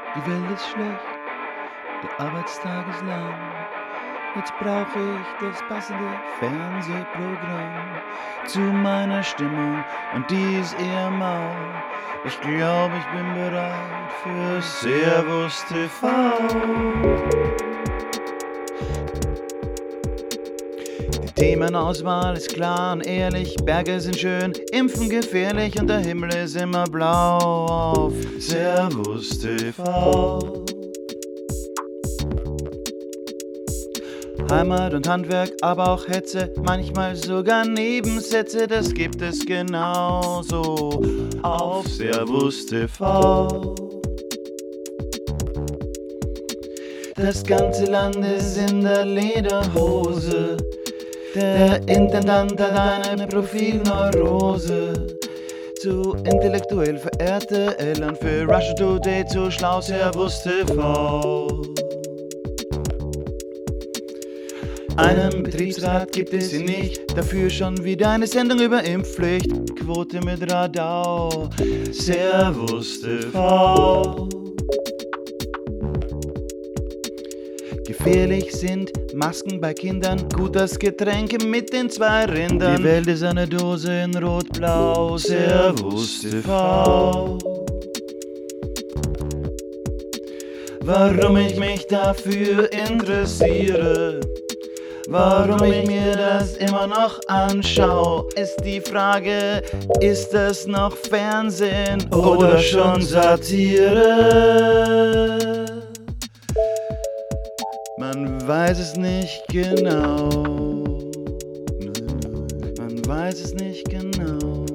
Die Welt ist schlecht, der Arbeitstag ist lang. Jetzt brauche ich das passende Fernsehprogramm zu meiner Stimmung und die ist eher mau. Ich glaube, ich bin bereit für Servus TV. Die Themenauswahl ist klar und ehrlich, Berge sind schön, Impfen gefährlich und der Himmel ist immer blau auf Servus TV. Heimat und Handwerk, aber auch Hetze, manchmal sogar Nebensätze, das gibt es genauso auf Servus TV. Das ganze Land ist in der Lederhose, der Intendant hat eine Profilneurose. Zu intellektuell verehrte Eltern für Russia Today, zu schlau Servus TV. Einen Betriebsrat gibt es hier nicht, dafür schon wieder eine Sendung über Impfpflicht. Quote mit Radau, Servus TV. Gefährlich sind Masken bei Kindern, gut das Getränk mit den 2 Rindern. Die Welt ist eine Dose in Rot-Blau, Servus TV. Warum ich mich dafür interessiere, warum ich mir das immer noch anschaue, ist die Frage, ist das noch Fernsehen oder schon Satire? Man weiß es nicht genau. Man weiß es nicht genau.